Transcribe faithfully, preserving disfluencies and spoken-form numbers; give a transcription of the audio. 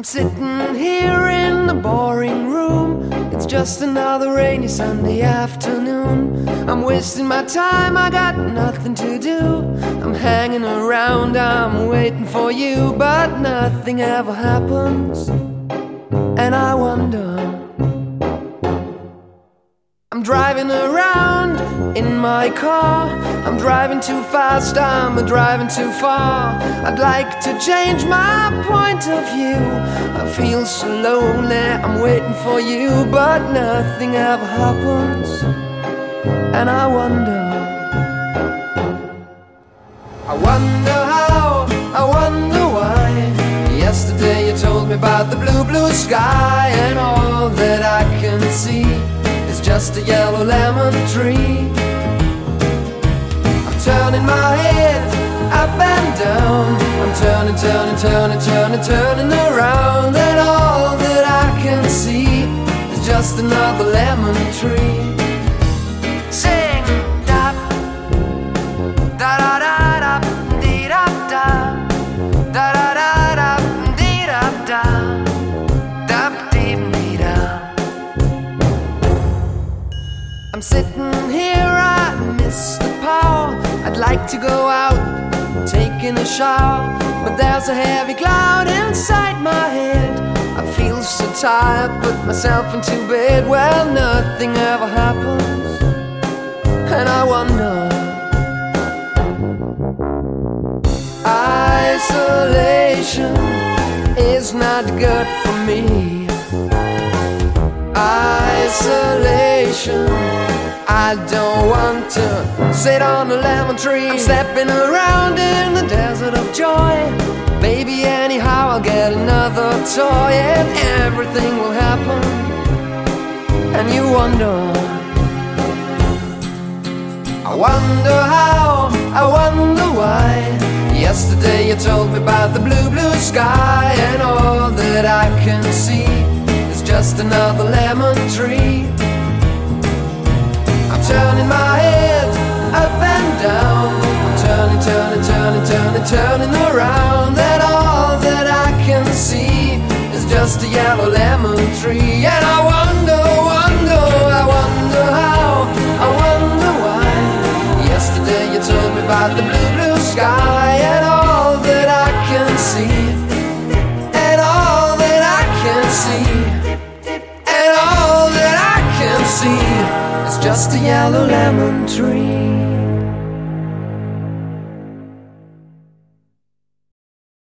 I'm sitting here in the boring room. It's just another rainy Sunday afternoon. I'm wasting my time, I got nothing to do. I'm hanging around, I'm waiting for you, but nothing ever happens. And I wonder, I'm driving around in my car. I'm driving too fast, I'm driving too far. I'd like to change my point of view. I feel so lonely, I'm waiting for you, but nothing ever happens. And I wonder, I wonder how, I wonder why. Yesterday you told me about the blue, blue sky, and all that I can see is just a yellow lemon tree. I'm turning my head up and down. I'm turning, turning, turning, turning, turning around, and all that I can see is just another lemon tree. Sing da da da da da dee da da da da da da dee da da da dee dee da. I'm sitting here, I miss the power. I'd like to go out, taking a shower, but there's a heavy cloud inside my head. I feel so tired, put myself into bed. Well, nothing ever happens, and I wonder, isolation is not good for me. Isolation, I don't want to sit on a lemon tree. I'm stepping around in the desert of joy. Baby, anyhow I'll get another toy, and everything will happen. And you wonder, I wonder how, I wonder why. Yesterday you told me about the blue, blue sky, and all that I can see is just another lemon tree. I'm turning my head up and down. I'm turning, turning, turning, turning, turning around, and all that I can see is just a yellow lemon tree. And I wonder, wonder, I wonder how, I wonder why. Yesterday you told me about the blue, blue sky, and all that I can see, and all that I can see, and all that I can see is just a yellow lemon tree.